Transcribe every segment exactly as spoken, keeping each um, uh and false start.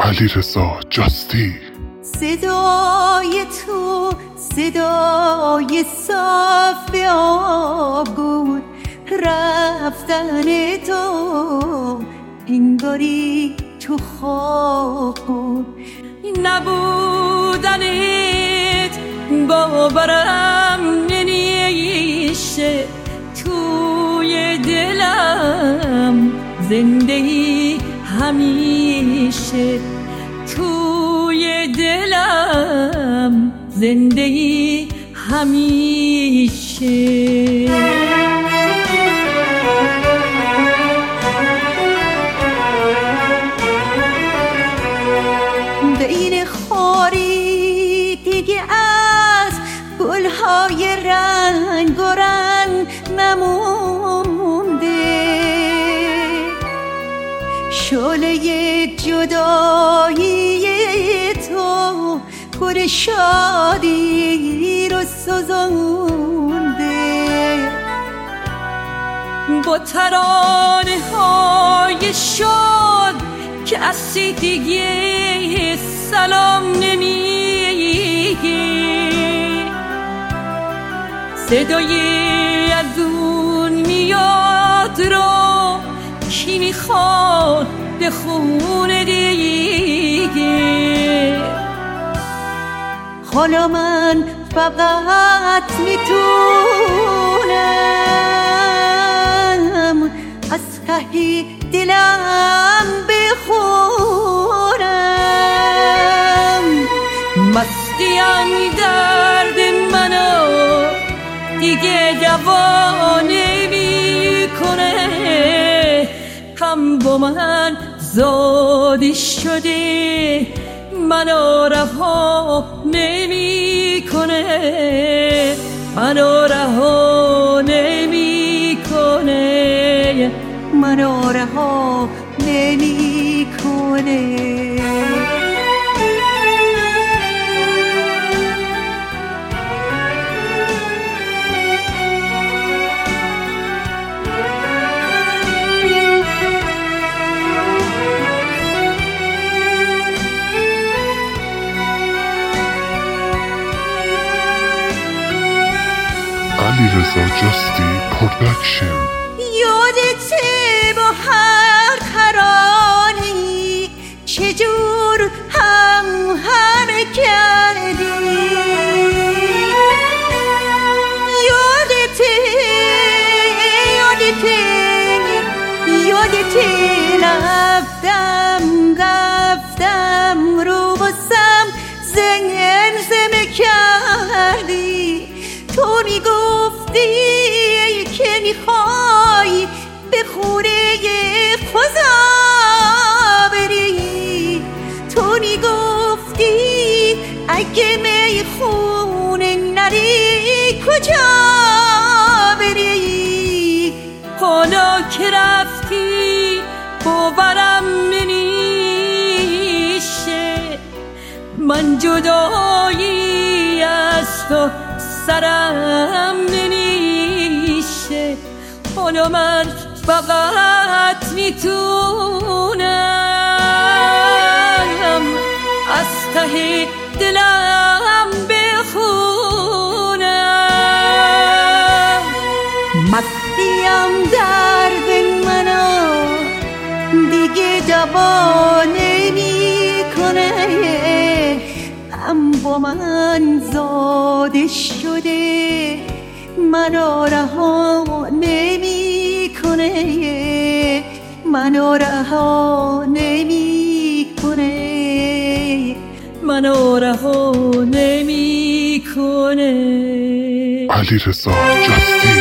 علیرضا جاستی. صدای تو صدای صاف آبگون، رفتن تو انگاری تو خواب بود. نبودنت باورم نمیشه، توی دلم زندگی همیشه، توی دلم زندگی همیشه. بین خاری دیگه از گلهای رنگ و رنگ نمونده، شعله جدایی تو گل شادی رو سوزونده. با ترانه های شاد که کسی دیگه سلام نمیگه، صدای از اون میاد رو کی میخواد بخونه دیگه. حالا من فقط میتونم از ته دلم بخورم، مستیم درد منو دیگه دوا نمیکنه، هم با من زادی شده منو رها نمیکنه، منو رها نمیکنه، منو رها نمیکنه. علیرضا جاستی پروداکشن. یادته با هر ترانی چجور هم هم کردی، یادته یادته یادته رفتم رفتم رو بسم زمزم کردی، تو میگفتی که میخوای به خونه خدا بری، تو میگفتی اگه میخونه نری کجا بری. حالا که رفتی باورم نمیشه، من جدایی از تو سرم نمیشه، حالا من فقط میتونم از ته دلم بخونم، مستیم درد منو دیگه دوا نمیکنه، هم با من زاده شده منو رها نمیکنه، منو رها نمیکنه، منو رها نمیکنه. علیرضا جاستی.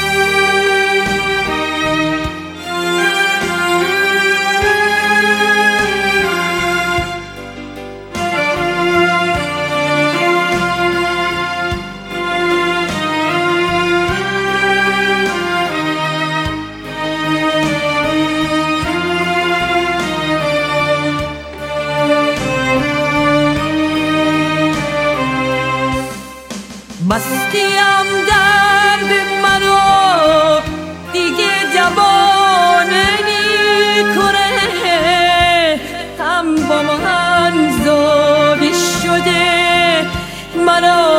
مستیم درد منو دیگه دوا نمیکنه، هم با من منو